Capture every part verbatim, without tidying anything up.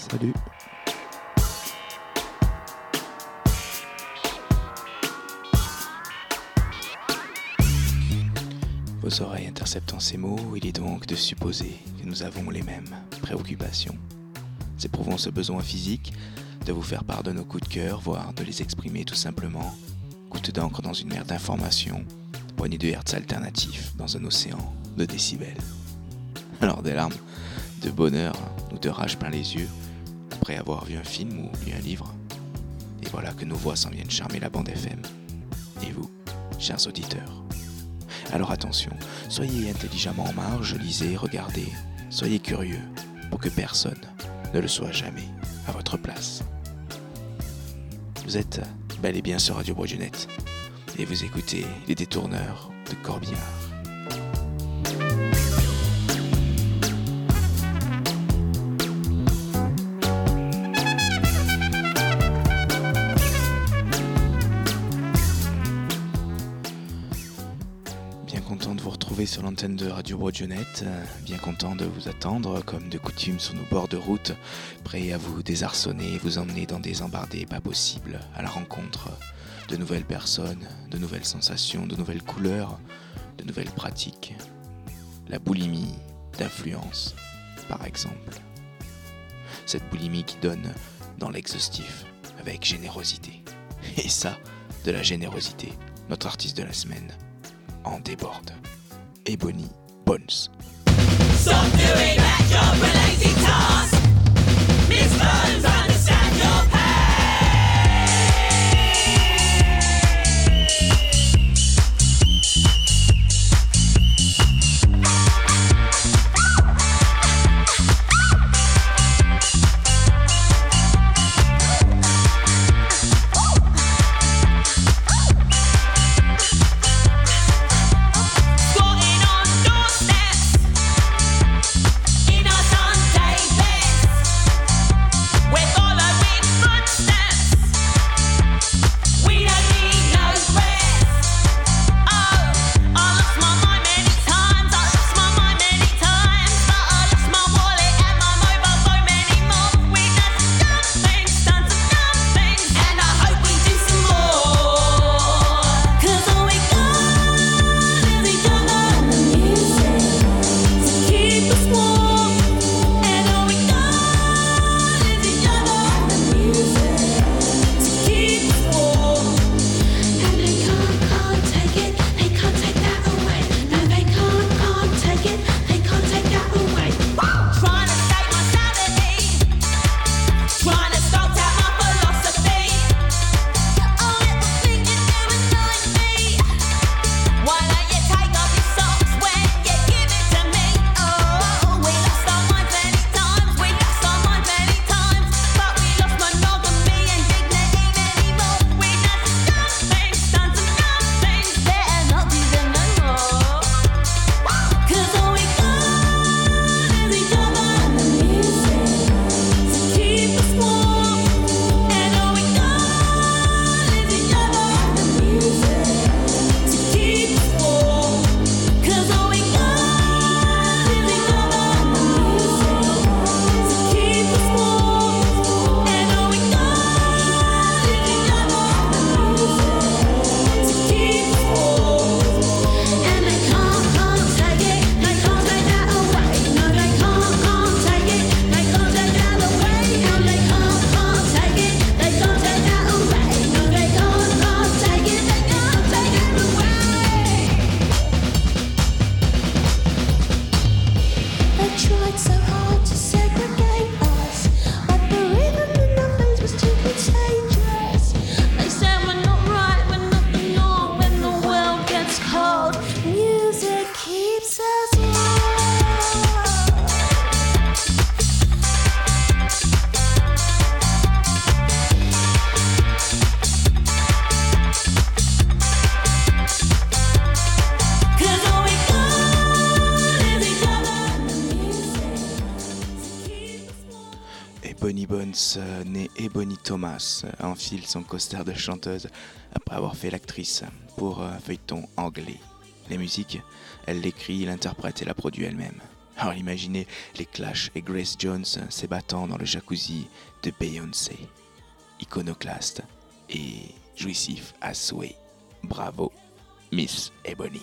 Salut. Vos oreilles interceptant ces mots, il est donc de supposer que nous avons les mêmes préoccupations. Éprouvons ce besoin physique de vous faire part de nos coups de cœur, voire de les exprimer tout simplement. Goutte d'encre dans une mer d'informations, poignée de hertz alternatifs dans un océan de décibels. Alors des larmes de bonheur ou de rage plein les yeux, après avoir vu un film ou lu un livre. Et voilà que nos voix s'en viennent charmer la bande F M. Et vous, chers auditeurs. Alors attention, soyez intelligemment en marge, lisez, regardez, soyez curieux, pour que personne ne le soit jamais à votre place. Vous êtes bel et bien sur Radio Broadionet, et vous écoutez Les Détourneurs de Corbillard. Sur l'antenne de Radio Broadionet, bien content de vous attendre comme de coutume sur nos bords de route, prêt à vous désarçonner et vous emmener dans des embardées pas possibles à la rencontre de nouvelles personnes, de nouvelles sensations, de nouvelles couleurs, de nouvelles pratiques. La boulimie d'influence, par exemple. Cette boulimie qui donne dans l'exhaustif avec générosité. Et ça, de la générosité, notre artiste de la semaine en déborde. Ebony Bones. Stop doing that job-related task. Miss Bones, understand your pain. Bonnie Bones, née Ebony Thomas, enfile son costard de chanteuse après avoir fait l'actrice pour un feuilleton anglais. Les musiques, elle l'écrit, l'interprète et la produit elle-même. Alors imaginez les Clash et Grace Jones s'ébattant dans le jacuzzi de Beyoncé. Iconoclaste et jouissif à souhait. Bravo, Miss Ebony.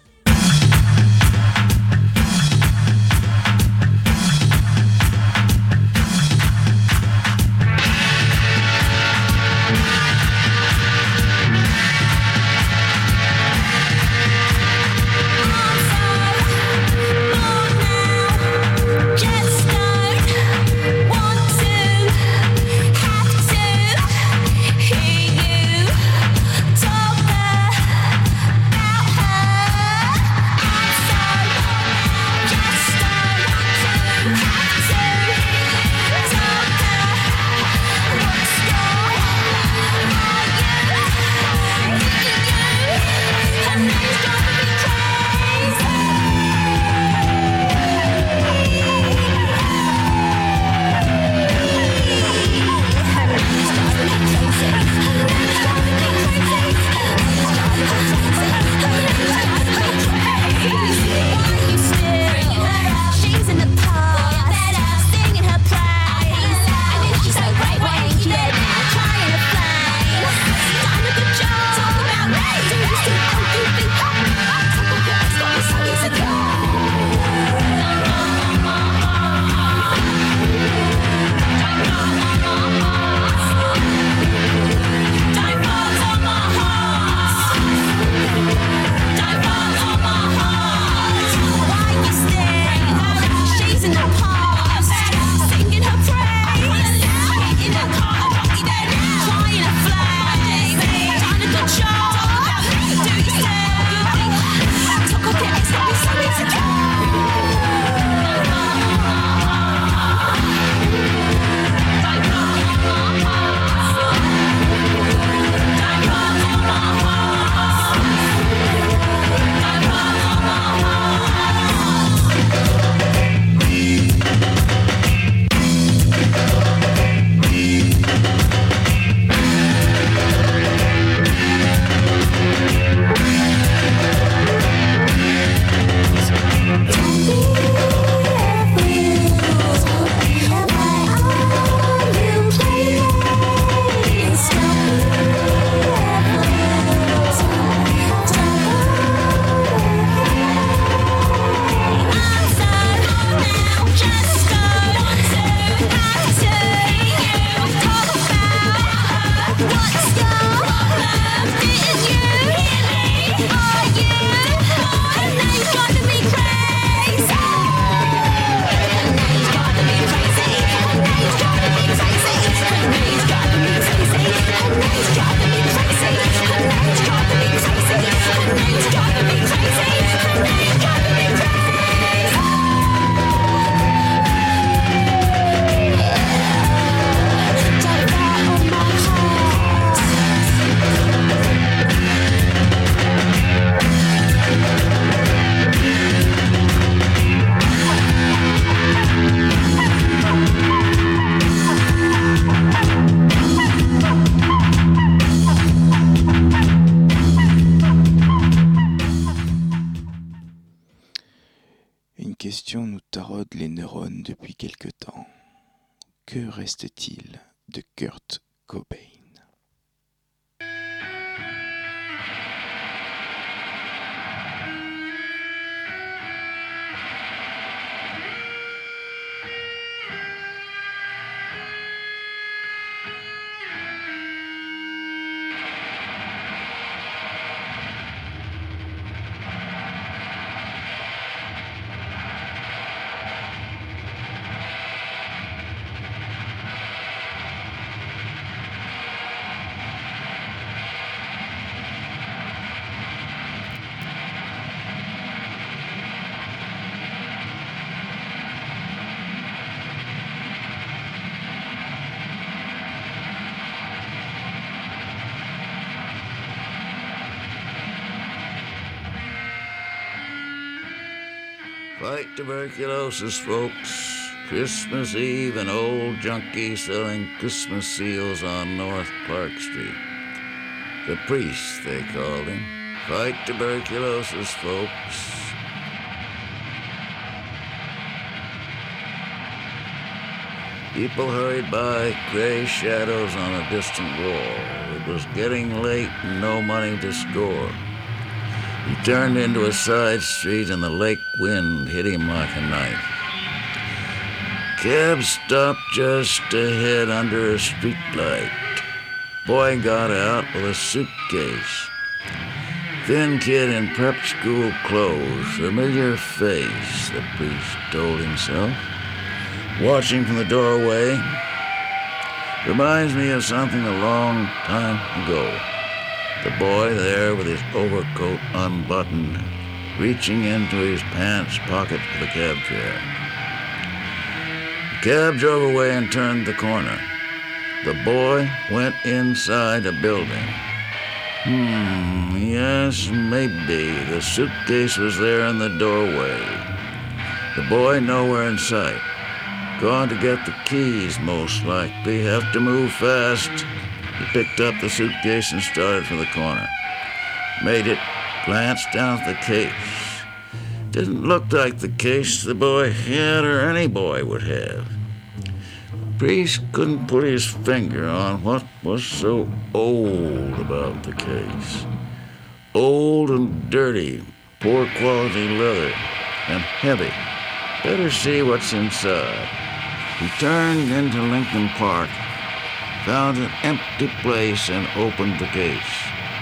Nous taraude les neurones depuis quelque temps. Que reste-t-il de Kurt Cobain ? Fight tuberculosis, folks. Christmas Eve, an old junkie selling Christmas seals on North Park Street. The priest, they called him. Fight tuberculosis, folks. People hurried by, gray shadows on a distant wall. It was getting late and no money to score. He turned into a side street and the lake wind hit him like a knife. Cab stopped just ahead under a streetlight. Boy got out with a suitcase. Thin kid in prep school clothes, familiar face, the priest told himself. Watching from the doorway reminds me of something a long time ago. The boy there with his overcoat unbuttoned, reaching into his pants pocket for the cab chair. The cab drove away and turned the corner. The boy went inside a building. Hmm, yes, maybe. The suitcase was there in the doorway. The boy nowhere in sight. Gone to get the keys, most likely. Have to move fast. He picked up the suitcase and started for the corner. Made it, glanced down at the case. Didn't look like the case the boy had or any boy would have. The priest couldn't put his finger on what was so old about the case. Old and dirty, poor quality leather, and heavy. Better see what's inside. He turned into Lincoln Park, found an empty place, and opened the case.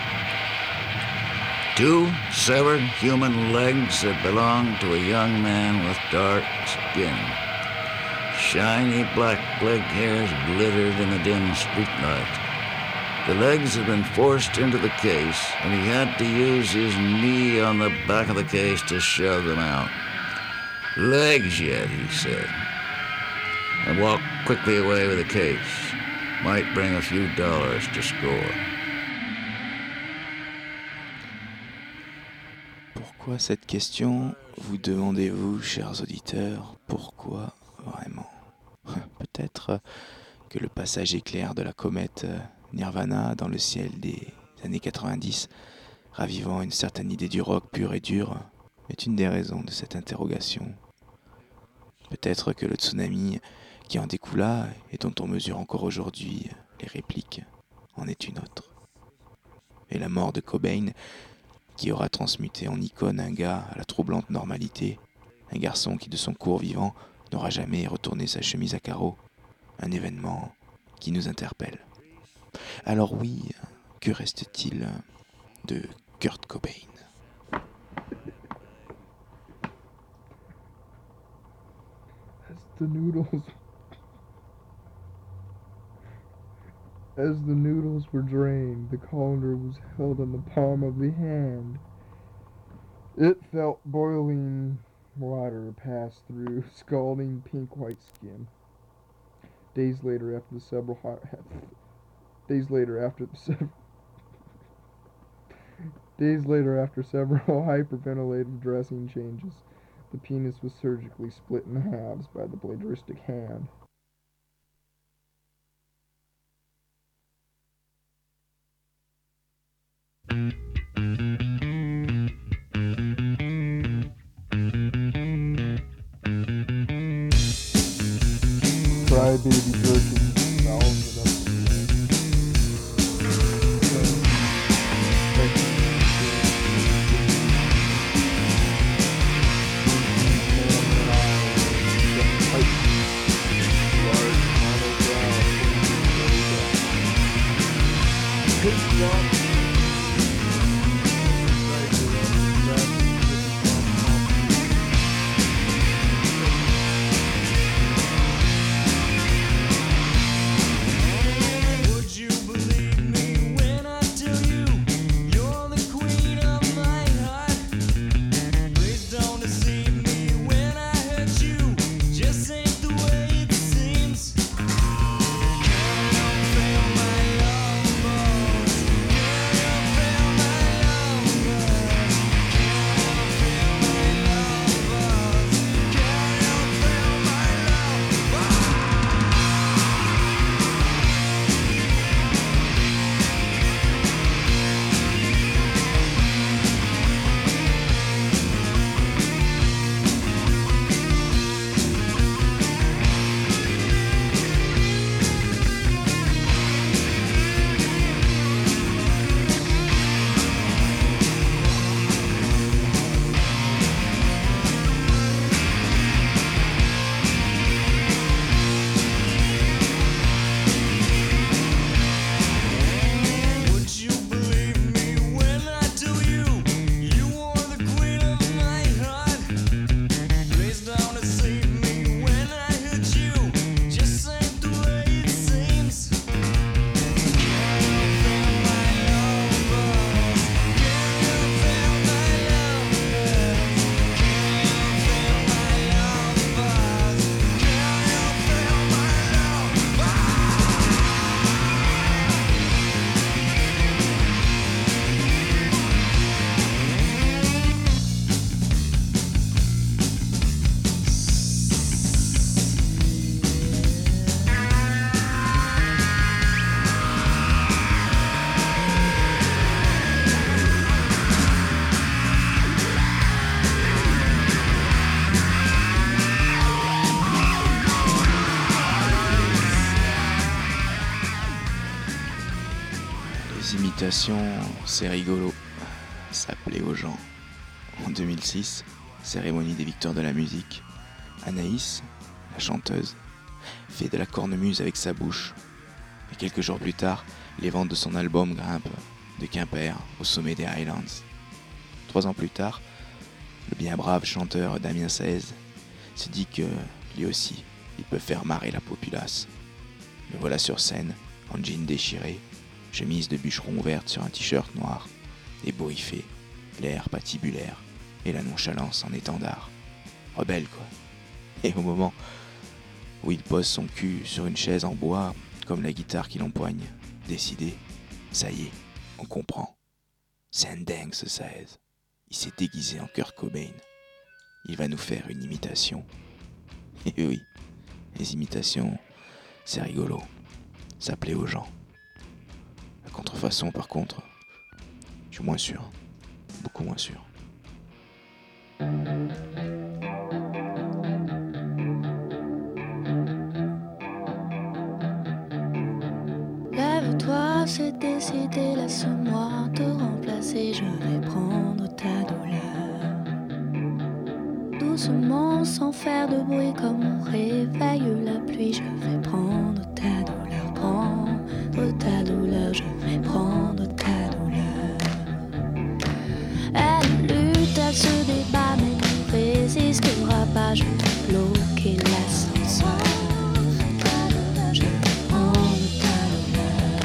Two severed human legs that belonged to a young man with dark skin. Shiny black leg hairs glittered in the dim streetlight. The legs had been forced into the case, and he had to use his knee on the back of the case to shove them out. Legs yet, he said, and walked quickly away with the case. Might bring a few dollars to score. Pourquoi cette question, vous demandez-vous, chers auditeurs, pourquoi vraiment? Peut-être que le passage éclair de la comète Nirvana dans le ciel des années quatre-vingt-dix, ravivant une certaine idée du rock pur et dur, est une des raisons de cette interrogation. Peut-être que le tsunami qui en découla et dont on mesure encore aujourd'hui les répliques en est une autre. Et la mort de Cobain, qui aura transmuté en icône un gars à la troublante normalité, un garçon qui de son court vivant n'aura jamais retourné sa chemise à carreaux, un événement qui nous interpelle. Alors oui, que reste-t-il de Kurt Cobain ? As the noodles, as the noodles were drained, the colander was held in the palm of the hand. It felt boiling water pass through scalding pink-white skin. Days later, after the several hot, days later after the several days later after several hyperventilative dressing changes, the penis was surgically split in halves by the bladristic hand. Cry baby jerky. Valves it up. imitation, c'est rigolo. Ça plaît aux gens. En deux mille six, cérémonie des victoires de la musique, Anaïs, la chanteuse, fait de la cornemuse avec sa bouche. Et quelques jours plus tard, les ventes de son album grimpent de Quimper au sommet des Highlands. Trois ans plus tard, le bien brave chanteur Damien Saez se dit que lui aussi, il peut faire marrer la populace. Le voilà sur scène, en jean déchiré, chemise de bûcheron ouverte sur un t-shirt noir, ébouriffé, l'air patibulaire et la nonchalance en étendard. Rebelle quoi. Et au moment où il pose son cul sur une chaise en bois, comme la guitare qui l'empoigne, décidé, ça y est, on comprend. C'est un dingue ce Saez. Il s'est déguisé en Kurt Cobain. Il va nous faire une imitation. Et oui, les imitations, c'est rigolo. Ça plaît aux gens. La contrefaçon, par contre, je suis moins sûr. Beaucoup moins sûr. Lève-toi, c'est décidé, laisse-moi te remplacer, je vais prendre ta douleur. Doucement, sans faire de bruit, comme on réveille la pluie, je vais prendre ta douleur, prendre ta douleur, je vais prendre ta douleur. Elle lutte, elle se débat, mais ne résistera pas, je vais bloquer l'ascenseur. Je vais prendre ta douleur,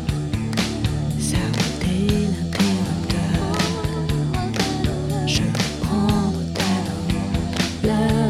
saboter l'interrupteur. Je vais prendre ta douleur.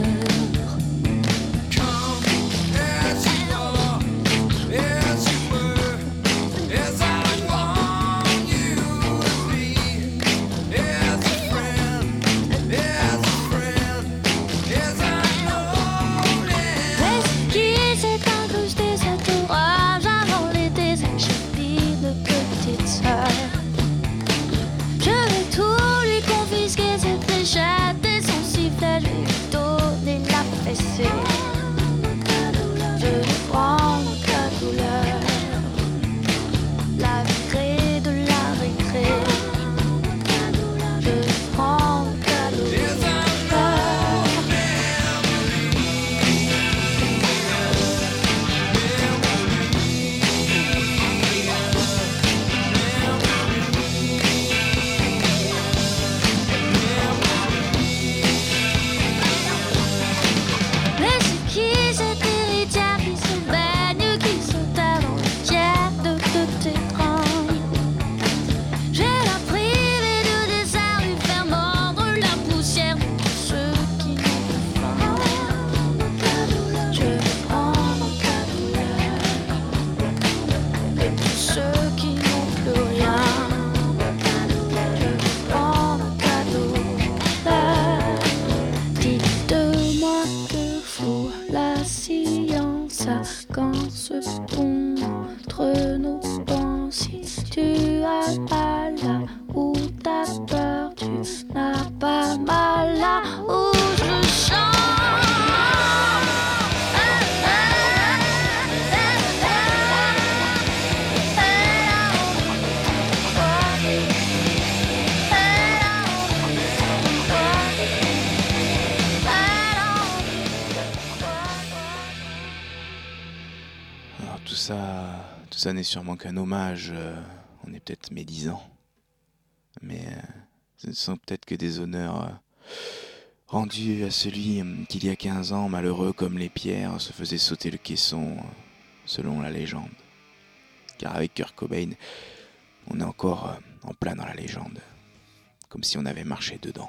Ça n'est sûrement qu'un hommage, euh, on est peut-être médisant, mais euh, ce ne sont peut-être que des honneurs euh, rendus à celui euh, qui, il y a quinze ans, malheureux comme les pierres, se faisait sauter le caisson, euh, selon la légende. Car avec Kurt Cobain, on est encore euh, en plein dans la légende, comme si on avait marché dedans.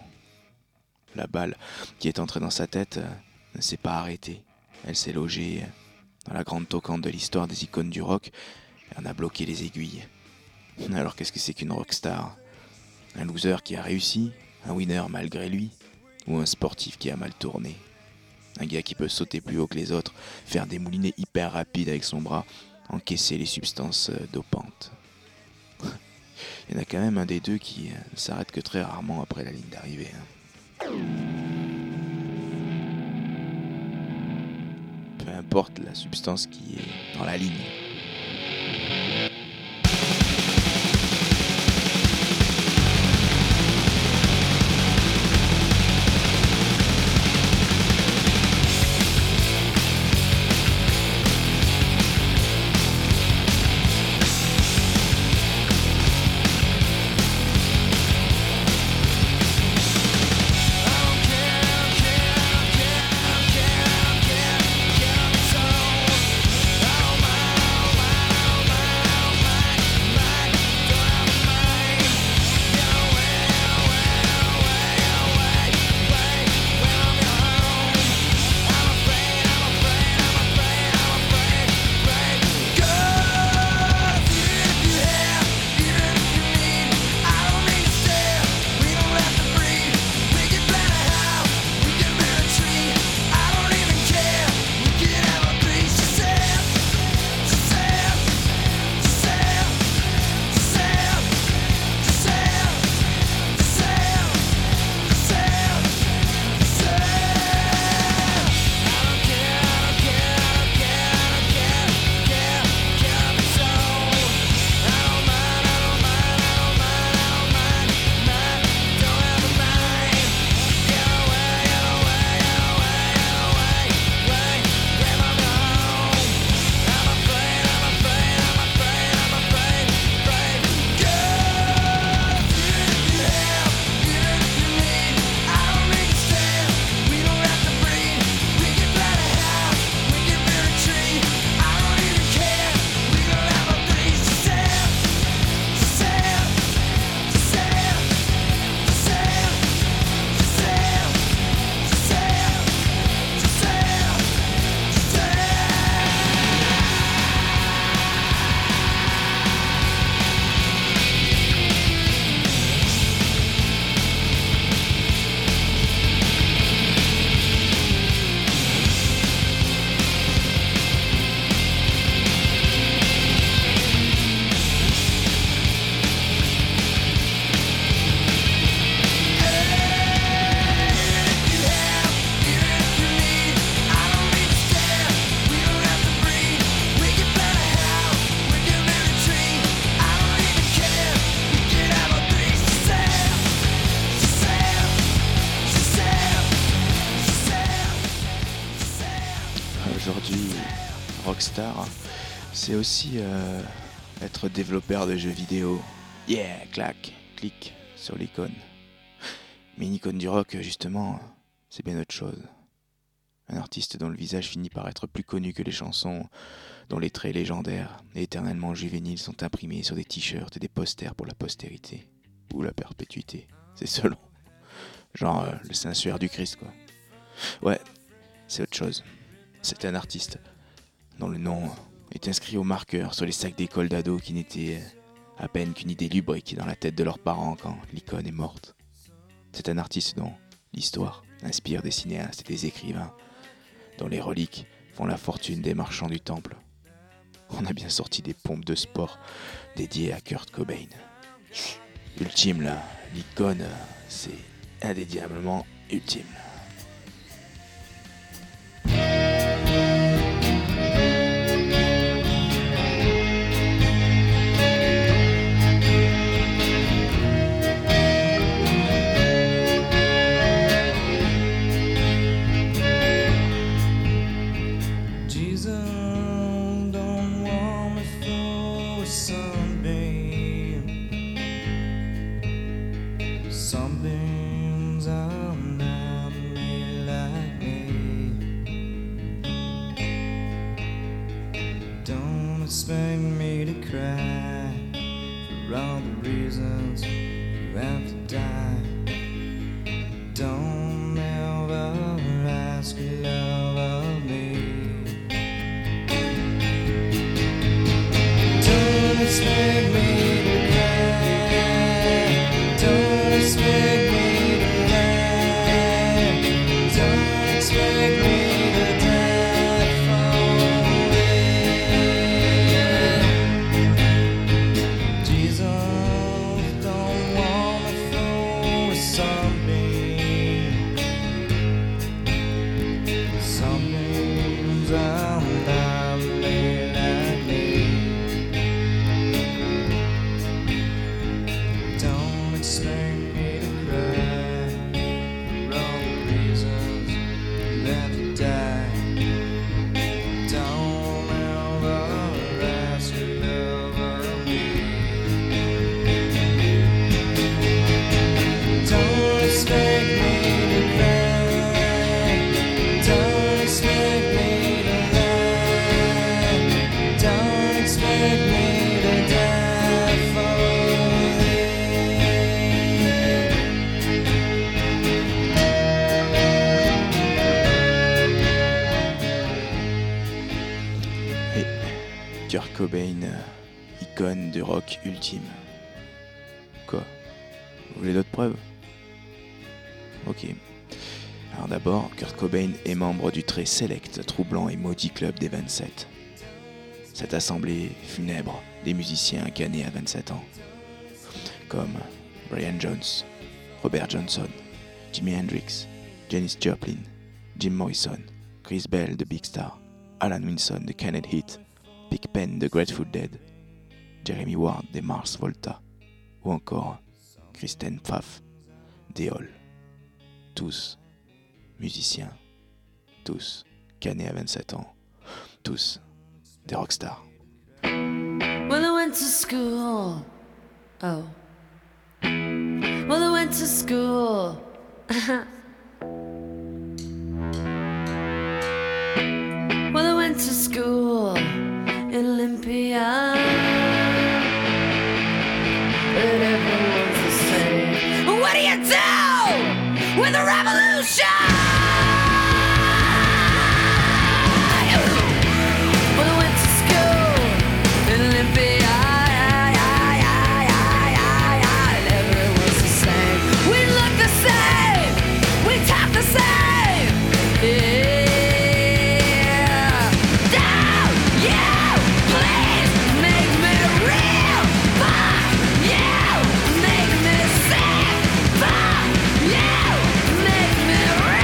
La balle qui est entrée dans sa tête euh, ne s'est pas arrêtée, elle s'est logée euh, dans la grande toquante de l'histoire des icônes du rock, et on a bloqué les aiguilles. Alors qu'est-ce que c'est qu'une rockstar ? Un loser qui a réussi, un winner malgré lui, ou un sportif qui a mal tourné ? Un gars qui peut sauter plus haut que les autres, faire des moulinets hyper rapides avec son bras, encaisser les substances dopantes. Il y en a quand même un des deux qui ne s'arrête que très rarement après la ligne d'arrivée. Peu importe la substance qui est dans la ligne. rockstar, c'est aussi euh, être développeur de jeux vidéo. Yeah, clac, clic sur l'icône. Mais une icône du rock, justement, c'est bien autre chose. Un artiste dont le visage finit par être plus connu que les chansons, dont les traits légendaires et éternellement juvéniles sont imprimés sur des t-shirts et des posters pour la postérité. Ou la perpétuité, c'est selon. Genre euh, le Saint-Suaire du Christ, quoi. Ouais, c'est autre chose. C'est un artiste dont le nom est inscrit au marqueur sur les sacs d'école d'ados qui n'étaient à peine qu'une idée lubrique dans la tête de leurs parents quand l'icône est morte. C'est un artiste dont l'histoire inspire des cinéastes et des écrivains, dont les reliques font la fortune des marchands du temple. On a bien sorti des pompes de sport dédiées à Kurt Cobain. Ultime là, l'icône, c'est indéniablement ultime. Expect me to cry for all the reasons you have to die. Don't ever ask your love of me. Don't expect me to cry. Don't expect me to lie. Don't expect me. Kurt Cobain, icône de rock ultime. Quoi ? Vous voulez d'autres preuves ? Ok. Alors d'abord, Kurt Cobain est membre du très select, troublant et maudit club des vingt-sept. Cette assemblée funèbre des musiciens canés à vingt-sept ans, comme Brian Jones, Robert Johnson, Jimi Hendrix, Janis Joplin, Jim Morrison, Chris Bell de Big Star, Alan Wilson de Kenneth Heat, Pig Pen de Grateful Dead, Jeremy Ward des Mars Volta, ou encore Kristen Pfaff des Hall. Tous musiciens, tous canés à vingt-sept ans, tous des rockstars. Well, I went to school. Oh. Well, I went to school. Well, I went to school in Olympia. But everyone's the same. What do you do with a revolution? Well, I went to school in Olympia. And everyone's the same. We look the same. We talk the same. Yeah. Make me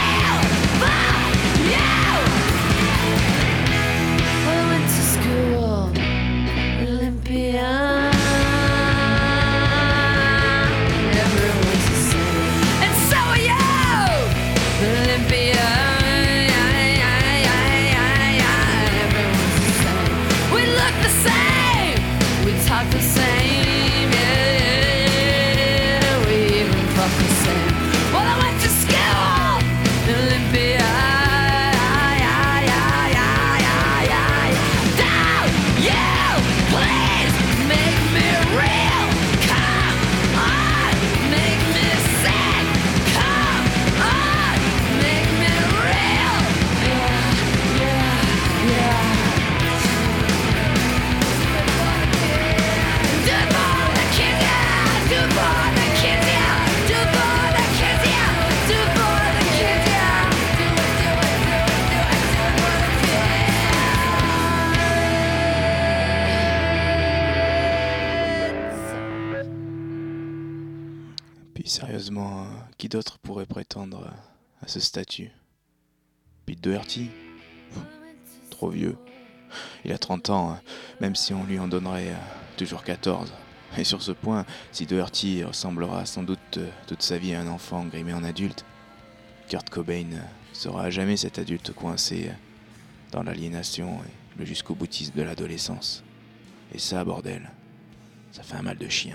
Puis sérieusement, qui d'autre pourrait prétendre à ce statut? Pete Doherty? Trop vieux. Il a trente ans, même si on lui en donnerait toujours quatorze. Et sur ce point, si Doherty ressemblera sans doute toute sa vie à un enfant grimé en adulte, Kurt Cobain sera à jamais cet adulte coincé dans l'aliénation et le jusqu'au boutisme de l'adolescence. Et ça, bordel, ça fait un mal de chien.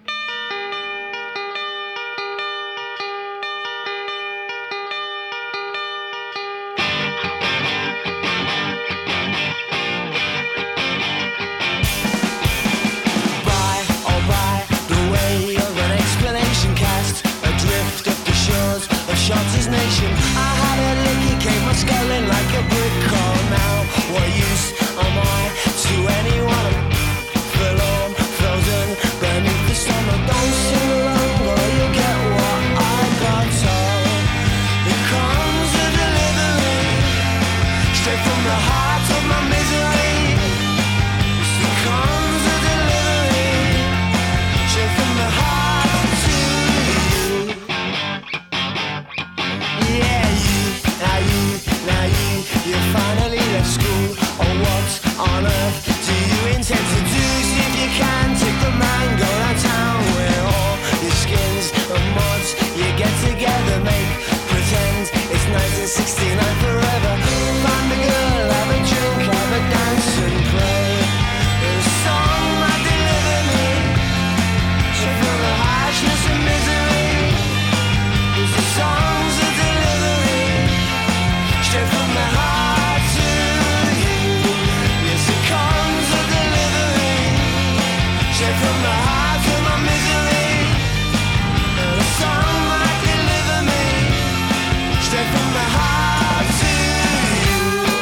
Shorty's nation. I had a lick, he came my sculling like a brick call. Now, what use am I to anyone? Forlorn, frozen beneath the summer. Don't sing along or you'll get what I got told. It comes a delivery straight from the heart of my misery. It comes a delivery straight from the heart to you. Yeah, you, now you, now you, you finally left school. Oh, what on earth do you intend to do? See if you can take the man, go downtown with all your skins and mods. You get together, make pretend it's nineteen sixty-nine forever. Find a girl, have a drink, have a dance and play a song that deliver me straight from the harshness and misery. It's a songs that straight from the heart to you. Yes, it comes a delivery straight from the heart to my misery. And a song might deliver me straight from the heart to you.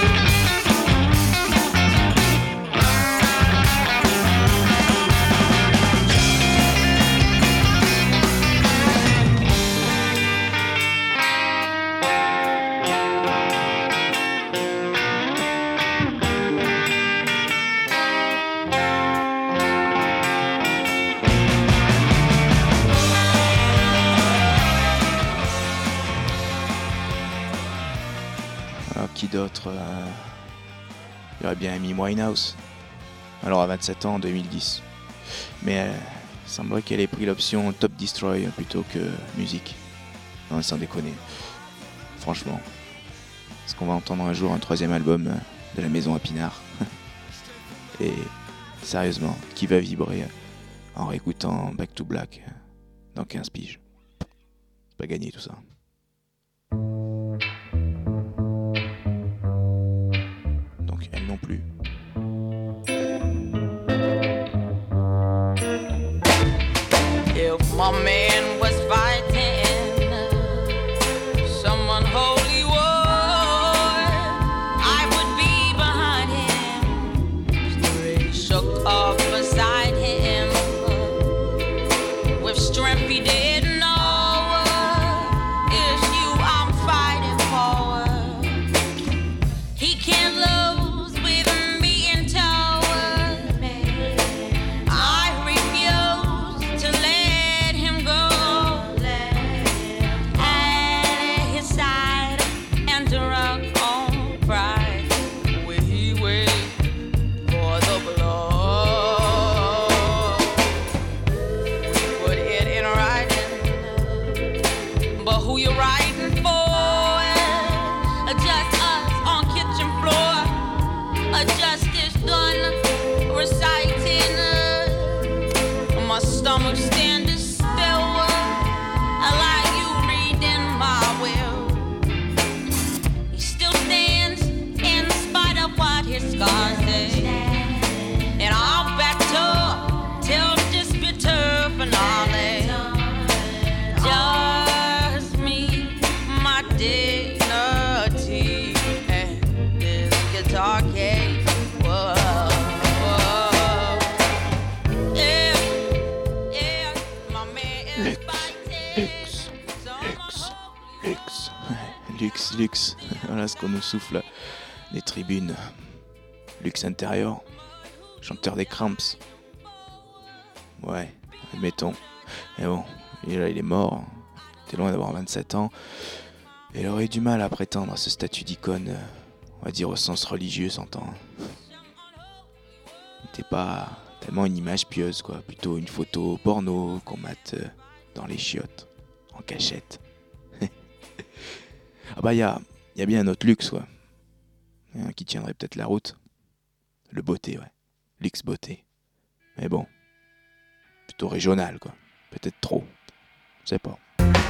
Alors qui d'autre euh... Il y aurait bien Amy Winehouse. Alors à vingt-sept ans en deux mille dix. Mais euh, il semblerait qu'elle ait pris l'option Top Destroy plutôt que musique. Non, sans déconner. Franchement. Est-ce qu'on va entendre un jour un troisième album de la maison à Pinard? Et sérieusement, qui va vibrer en réécoutant Back to Black dans quinze piges? C'est pas gagné tout ça. Donc elle non plus. If my man was fighting someone holy war, I would be behind him, straight shook up beside him, with strength he didn't know. It's you I'm fighting for. He can't lose with me in tow. I refuse to let him go. At his side and drunk on pride, we wait for the blow. Put it in writing, but who you writing for? Just us on kitchen floor. A justice done reciting. My stomach standing still. I like you reading my will. He still stands in spite of what his scars say. And I'll back up till this bitter finale. Just me, my dignity, and this guitar case. Whoa, whoa. Yeah, yeah, my man is Lux, fighting. Lux, Lux, Lux, Lux, Lux. Voilà ce qu'on nous souffle les tribunes. Lux intérieur, chanteur des Cramps. Ouais, admettons. Mais bon, Et là, il est mort. T'es loin d'avoir vingt-sept ans. Et il aurait eu du mal à prétendre à ce statut d'icône, euh, on va dire au sens religieux, s'entend. T'es pas tellement une image pieuse, quoi. Plutôt une photo porno qu'on mate euh, dans les chiottes, en cachette. Ah bah, il y a, y a bien un autre luxe, quoi. Un qui tiendrait peut-être la route. Le beauté, ouais. Luxe beauté. Mais bon, plutôt régional, quoi. Peut-être trop. Je sais pas.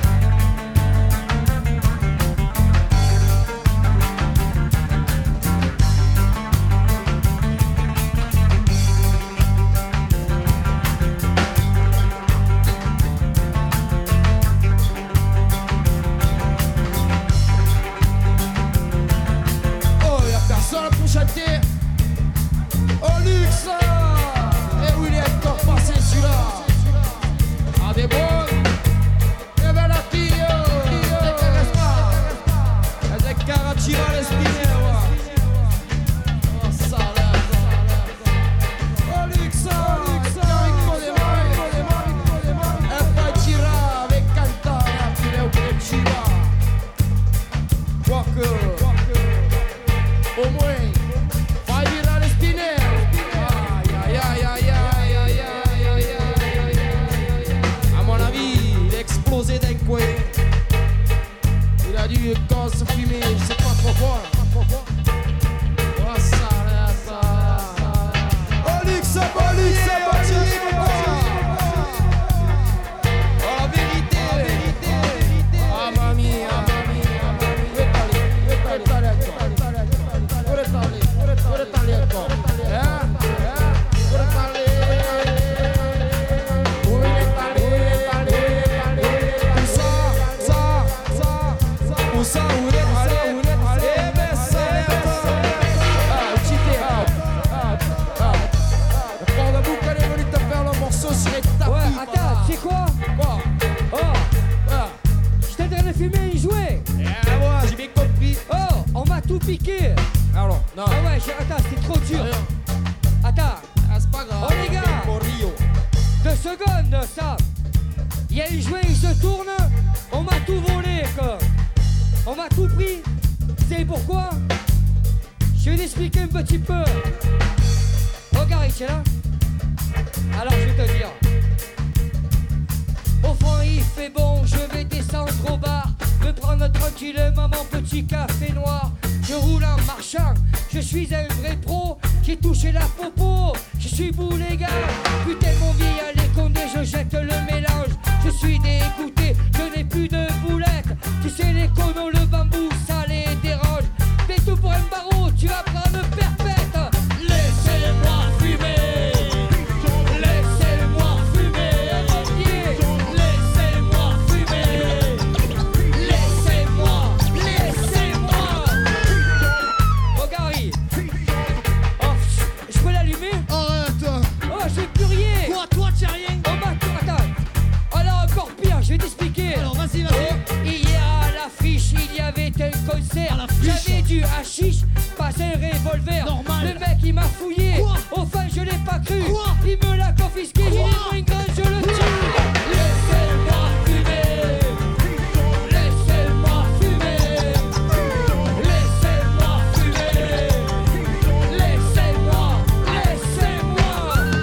Oh, y'a personne pour chanter. Oh, luxe. Et où il est encore passé celui-là? Ah, des bons. Et ben la fille, t'intéresse pas. Elle est carativa l'espinée, oh, ça là. Oh, luxe. E poi girava e cantava fino a che ci va. Qualche, o mãe, vai virar l'espinée. Aïe, aïe, aïe, aïe, aïe, aïe, aïe, aïe, aïe. À mon avis, il a explosé d'un coin. Il a dû quand se fumer, je sais pas pourquoi. Oh, ça là, ça. Oh, luxe, oh, luxe, oh, luxe. Oh, la vérité, la vérité. Ah, mamie, ah, mamie, ah, mamie. Où est allé, où est allé, où est allé, où est allé, où est allé, où est allé encore? Hein? Hein? Où est allé? Où il est allé, où il est allé, où il est allé? Où ça, ça, ça, ça? Où ça, où il est allé, où il est allé? Eh ben, c'est ah, cheaté, ah, ah, ah. Le port de boucle, elle est venue te faire le morceau sur les tapis. Ouais, attends, tu sais quoi? Quoi? Oh, Ah. j'étais en train de fumer et jouer. Eh, moi, j'ai bien compris. Oh, on m'a tout piqué. Alors, non. Ah ouais, j'ai- attends, c'est trop dur. Rien. Attends, Ah, c'est pas grave. Oh, les gars. Pour Rio. deux secondes, ça. Il y a une jouet, il se tourne. On m'a tout volé, quoi. On m'a tout pris. C'est pourquoi? Je vais t'expliquer un petit peu. Regarde, tu es là? Alors, je vais te dire. Au fond, il fait bon, je vais descendre au bar, me prendre tranquillement mon petit café noir. Je roule en marchant, je suis un vrai pro, j'ai touché la popo, je suis vous les gars. Putain, mon vieil à les condés, je jette le mélange, je suis dégoûté, je n'ai plus de boulettes. Tu sais, les conos, le bambou, ça les dérange. Mais tout pour un barreau, tu vas prendre perpète. Laissez-moi fumer. Laissez-moi fumer, mon pied. Laissez-moi fumer. Laissez-moi, laissez-moi. Oh, Gary. Oh, je peux l'allumer? Arrête. Oh, j'ai plus rien. Quoi, toi, t'as rien? Oh, bah, attends. Alors, encore pire, je vais t'expliquer. Alors, vas-y, vas-y. Oh, hier à la friche, il y avait un concert. À la friche. J'avais du hashish, pas un revolver. Normal. Le mec, il m'a fouillé. Quoi? Au fin, je l'ai pas cru. Quoi? Il me l'a confisqué. Il est moins grand, je le tue. Laissez-moi fumer. Laissez-moi fumer. Laissez-moi fumer. Laissez-moi, laissez-moi.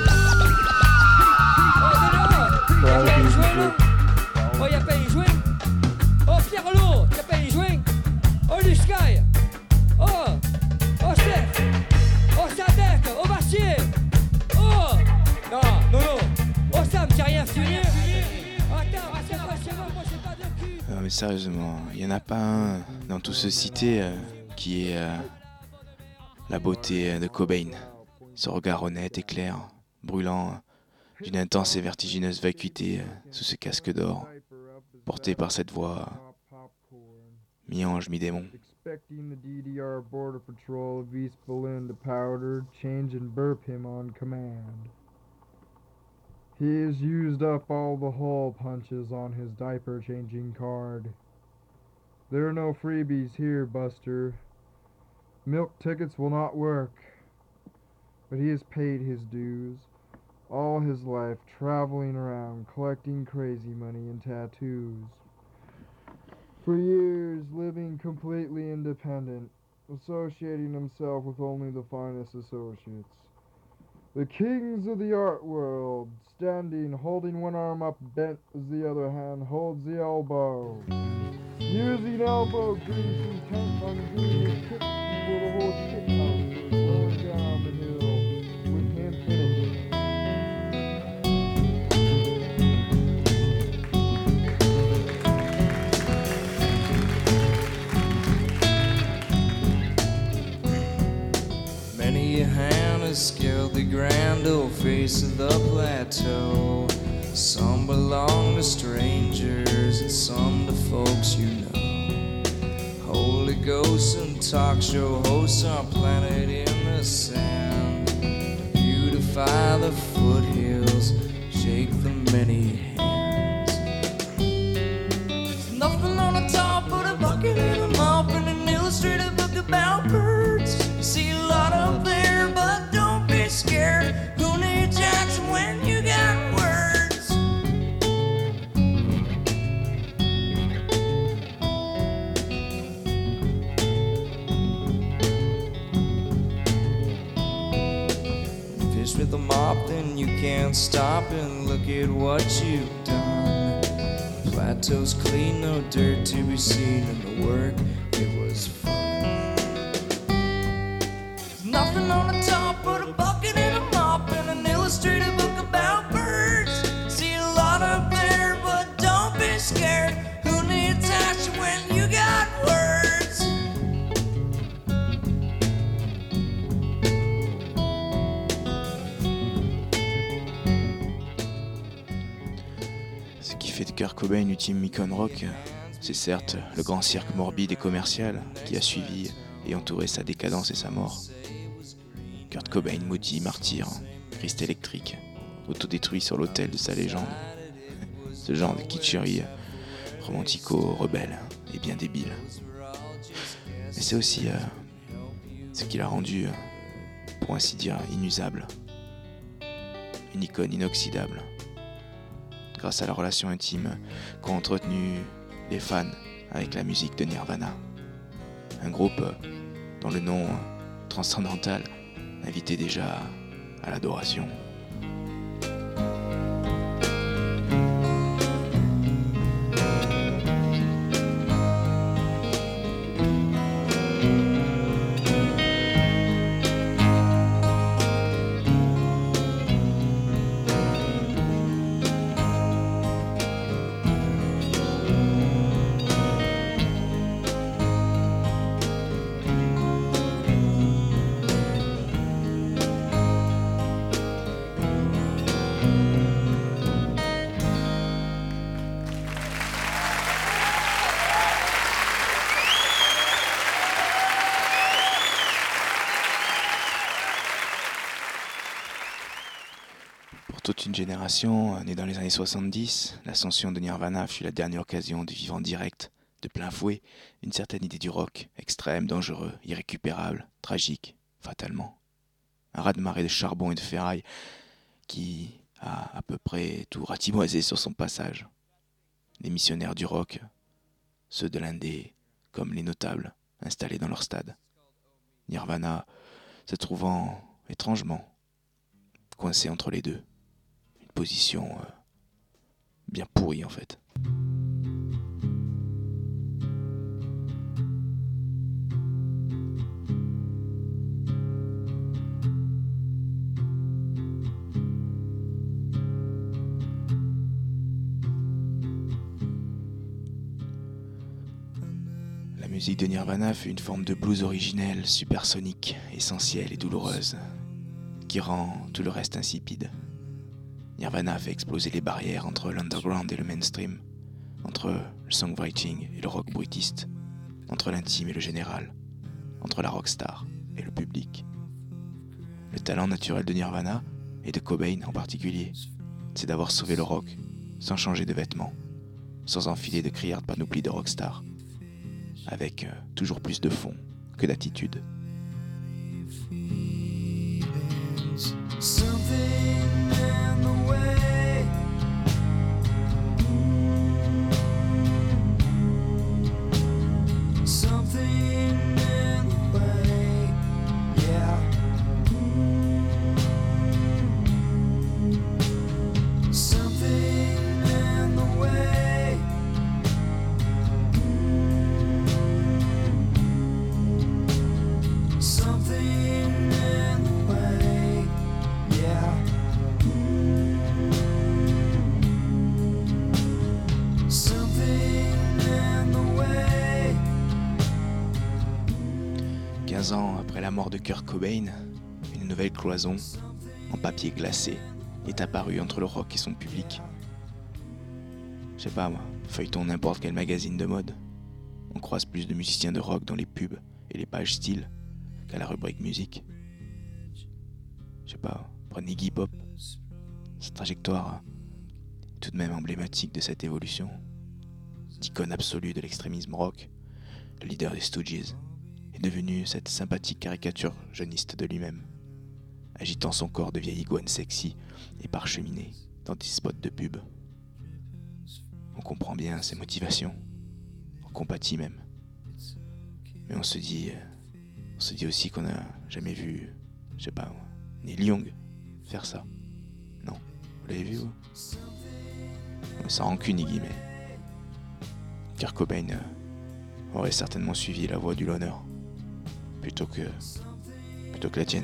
Oh, mais non. Y'a pas une joint, là? Oh, y'a pas une joint? Oh, Pierre-Lot, y'a pas une joint? Oh, Lusky. Oh, oh, Steph. Oh, Sadek. Oh, Bastien. Oh. Non, non, non. Oh, Sam, t'as rien fumé? Attends, attends, c'est moi, moi, j'ai pas de cul. Non mais sérieusement, il n'y en a pas un dans tout ce cité euh, qui est euh, la beauté euh, de Cobain. Ce regard honnête et clair, brûlant, euh, d'une intense et vertigineuse vacuité euh, sous ce casque d'or, porté par cette voix mi-ange, mi-démon. Expecting the D D R Border Patrol of East Berlin to powder, change and burp him on command. He has used up all the hole punches on his diaper changing card. There are no freebies here, Buster. Milk tickets will not work. But he has paid his dues. all his life traveling around collecting crazy money and tattoos. For years, living completely independent, associating himself with only the finest associates. The kings of the art world, standing, holding one arm up bent as the other hand holds the elbow. Using elbow grease intent on doing his tricks before the whole shit house goes rolling down the hill with him in it. Many a hand has scaled the grand old face of the plateau. Some belong to strangers and some to folks you know. Holy ghosts and talk show hosts are planted in the sand to beautify the foothills, shake the many hands. There's nothing on the top but a bucket and a mop and an illustrated book about birds. You see a lot up there, but don't be scared. Who needs Jackson when you got words? Fish with a mop, then you can't stop and look at what you've done. Plateau's clean, no dirt to be seen in the work. It was fun. Nothing on the top but a bucket and a mop and an illustrated book about birds. See a lot up there, but don't be scared. Who needs action when you got words? Ce qui fait de Kurt Cobain ultime icône rock, c'est certes le grand cirque morbide et commercial qui a suivi et entouré sa décadence et sa mort. Kurt Cobain, maudit, martyr, Christ électrique, autodétruit sur l'autel de sa légende. Ce genre de kitscherie romantico-rebelle et bien débile. Mais c'est aussi euh, ce qui l'a rendu, euh, pour ainsi dire, inusable. Une icône inoxydable. Grâce à la relation intime qu'ont entretenu les fans avec la musique de Nirvana. Un groupe euh, dont le nom euh, transcendantal invitait déjà à l'adoration. Toute une génération, née dans les années soixante-dix, l'ascension de Nirvana fut la dernière occasion de vivre en direct, de plein fouet, une certaine idée du rock, extrême, dangereux, irrécupérable, tragique, fatalement. Un raz-de-marée de charbon et de ferraille qui a à peu près tout ratimoisé sur son passage. Les missionnaires du rock, ceux de l'indé, comme les notables, installés dans leur stade. Nirvana se trouvant étrangement coincé entre les deux. Position euh, bien pourrie en fait. La musique de Nirvana fut une forme de blues originelle, supersonique, essentielle et douloureuse, qui rend tout le reste insipide. Nirvana a fait exploser les barrières entre l'underground et le mainstream, entre le songwriting et le rock bruitiste, entre l'intime et le général, entre la rockstar et le public. Le talent naturel de Nirvana, et de Cobain en particulier, c'est d'avoir sauvé le rock, sans changer de vêtements, sans enfiler de criardes panoplies de rockstar, avec euh, toujours plus de fond que d'attitude. Something quatorze ans après la mort de Kurt Cobain, une nouvelle cloison, en papier glacé, est apparue entre le rock et son public. Je sais pas moi, feuilleton n'importe quel magazine de mode. On croise plus de musiciens de rock dans les pubs et les pages style qu'à la rubrique musique. Je sais pas, prenez Iggy Pop. Sa trajectoire est tout de même emblématique de cette évolution. D'icône absolue de l'extrémisme rock, le leader des Stooges est devenu cette sympathique caricature jeuniste de lui-même, agitant son corps de vieille iguane sexy et parcheminé dans des spots de pub. On comprend bien ses motivations, on compatit même. Mais on se dit, on se dit aussi qu'on n'a jamais vu, je sais pas, Neil Young faire ça. Non, vous l'avez vu, vous? Sans rancune, Iggy, mais Kurt Cobain euh, aurait certainement suivi la voie du loner plutôt que plutôt que la tienne.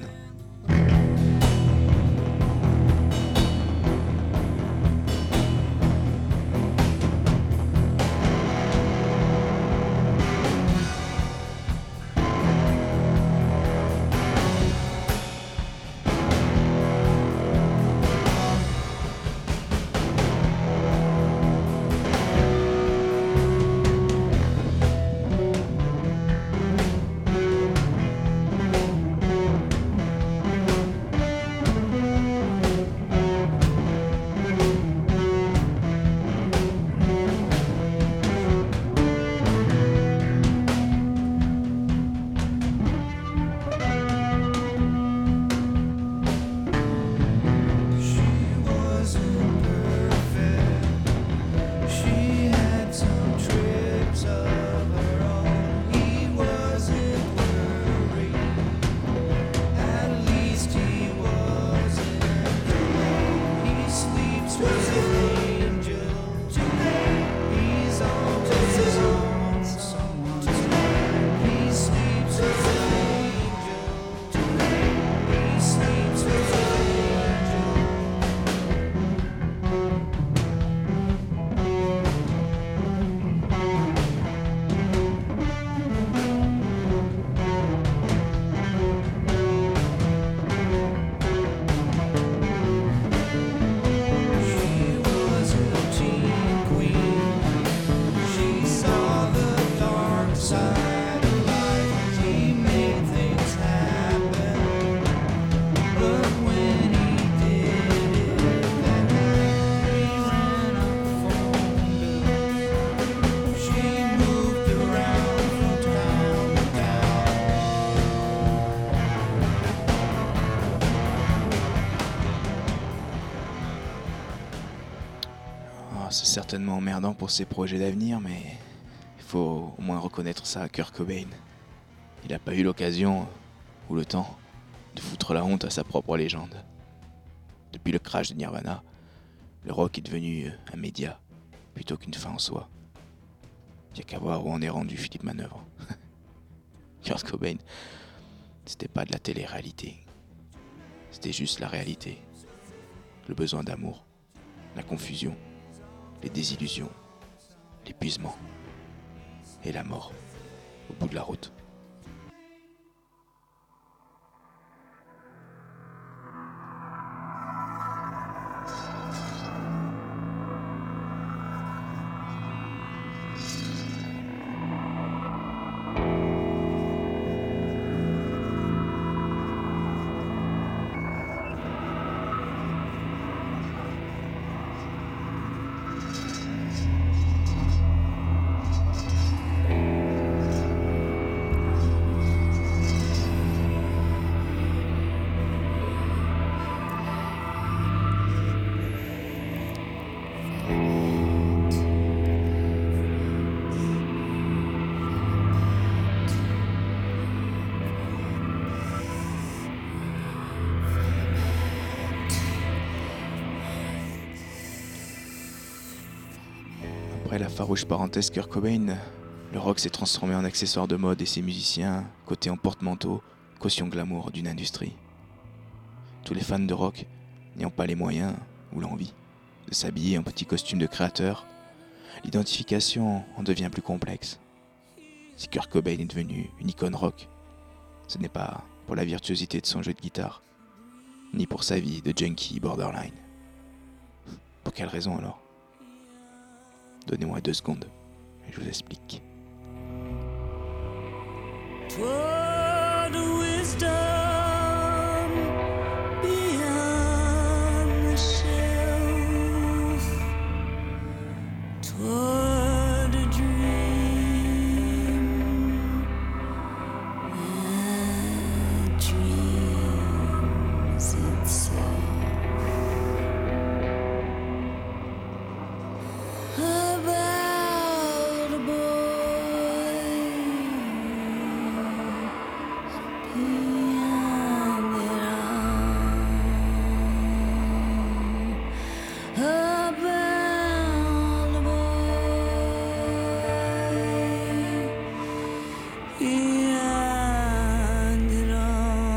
C'est certainement emmerdant pour ses projets d'avenir, mais il faut au moins reconnaître ça à Kurt Cobain. Il n'a pas eu l'occasion, ou le temps, de foutre la honte à sa propre légende. Depuis le crash de Nirvana, le rock est devenu un média, plutôt qu'une fin en soi. Il n'y a qu'à voir où en est rendu Philippe Manœuvre. Kurt Cobain, c'était pas de la télé-réalité. C'était juste la réalité. Le besoin d'amour, la confusion, les désillusions, l'épuisement et la mort au bout de la route. Après la farouche parenthèse Kurt Cobain, le rock s'est transformé en accessoire de mode et ses musiciens, cotés en porte-manteau, caution glamour d'une industrie. Tous les fans de rock n'ayant pas les moyens ou l'envie de s'habiller en petits costumes de créateurs, l'identification en devient plus complexe. Si Kurt Cobain est devenu une icône rock, Ce n'est pas pour la virtuosité de son jeu de guitare, ni pour sa vie de junkie borderline. Pour quelle raison alors? Donnez-moi deux secondes et je vous explique. Toward wisdom beyond the shelf, toward a dream that dreams itself. About a boy beyond it all. About a boy beyond it all.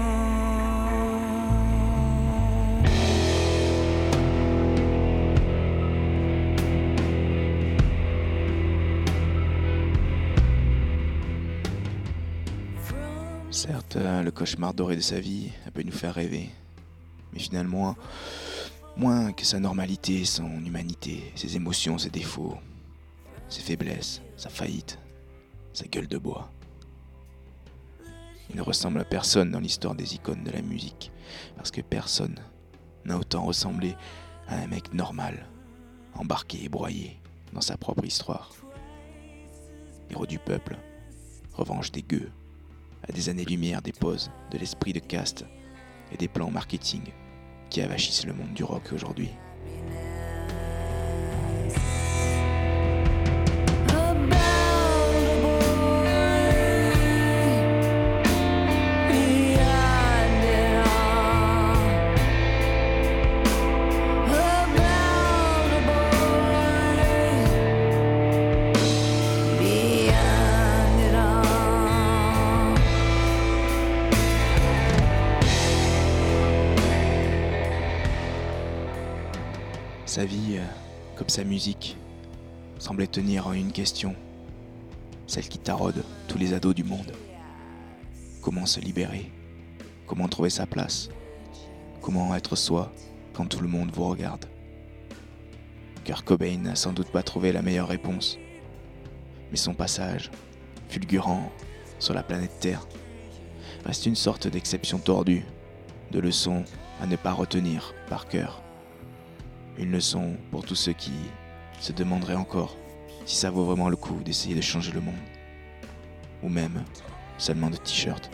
Certes, euh, le cauchemar doré de sa vie ça peut nous faire rêver, mais finalement, moins que sa normalité, son humanité, ses émotions, ses défauts, ses faiblesses, sa faillite, sa gueule de bois. Il ne ressemble à personne dans l'histoire des icônes de la musique, parce que personne n'a autant ressemblé à un mec normal, embarqué et broyé dans sa propre histoire. Héros du peuple, revanche des gueux, à des années-lumière des poses, de l'esprit de caste et des plans marketing qui avachissent le monde du rock aujourd'hui. Sa vie, euh, comme sa musique, semblait tenir en une question, celle qui taraude tous les ados du monde. Comment se libérer? Comment trouver sa place? Comment être soi quand tout le monde vous regarde? Kurt Cobain n'a sans doute pas trouvé la meilleure réponse, mais son passage, fulgurant sur la planète Terre, reste une sorte d'exception tordue, de leçon à ne pas retenir par cœur. Une leçon pour tous ceux qui se demanderaient encore si ça vaut vraiment le coup d'essayer de changer le monde. Ou même seulement de t-shirts.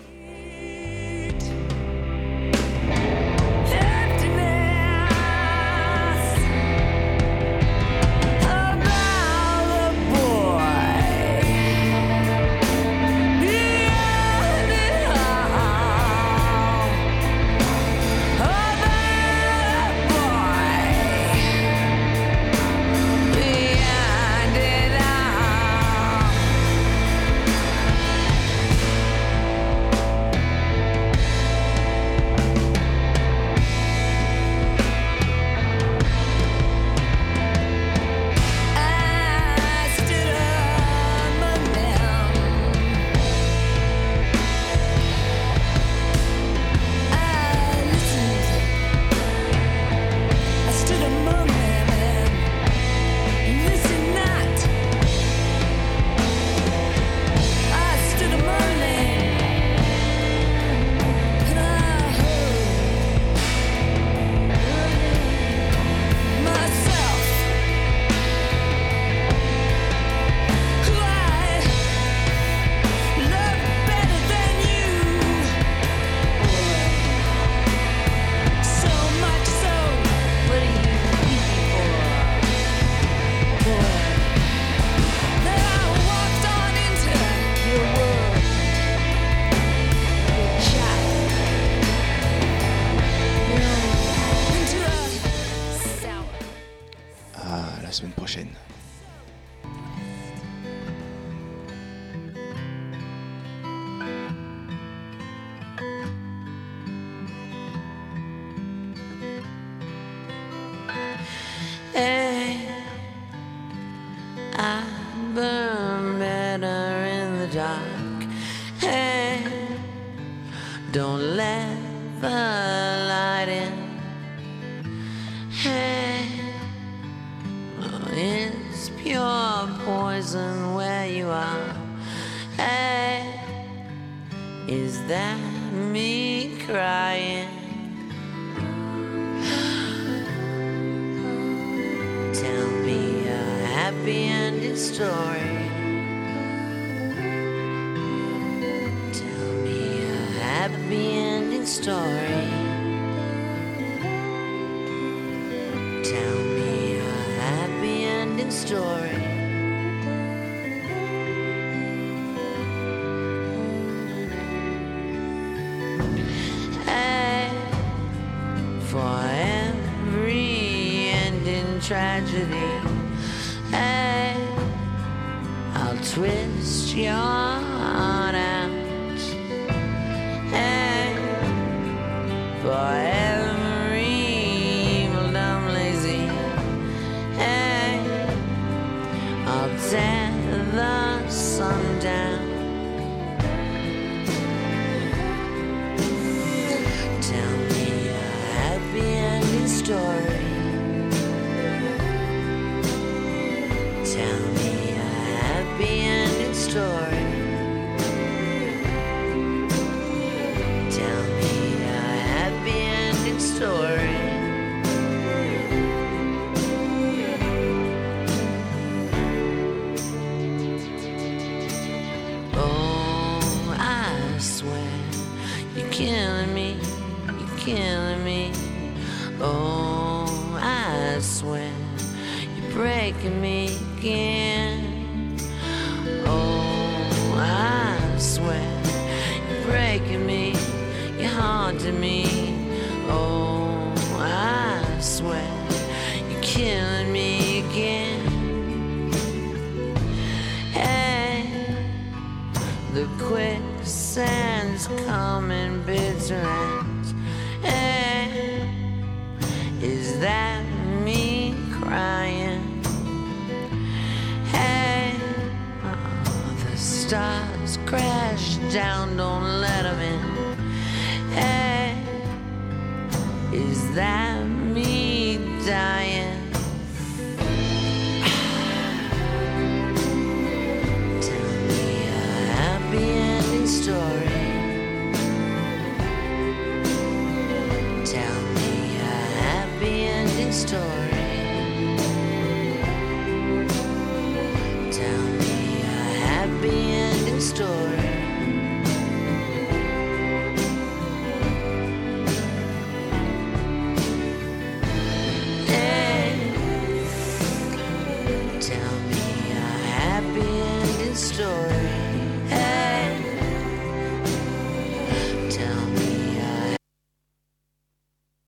Semaine prochaine. Hey, I burn better in the dark. Hey, Don't let the light in. Hey, oh, it's pure poison where you are. Hey, is that me crying? Tell me a happy ending story. Tell me a happy ending story. Tell me a happy ending story. Hey, for every ending tragedy, hey, I'll twist your heart out. Hey, for every evil, dumb, lazy, hey, I'll tear the sun down. Tell me a happy ending story. Tell me a happy ending story. Tell me a happy ending story. Oh, I swear you're killing me, you're killing me. Oh, I swear you're breaking me again. Oh, I swear you're breaking me, you're haunting me. Oh, I swear you're killing me again. Hey, the quicksand's coming bitter ends. Hey, is that me crying? Hey, oh, the stars crash down, don't let them in. Hey, is that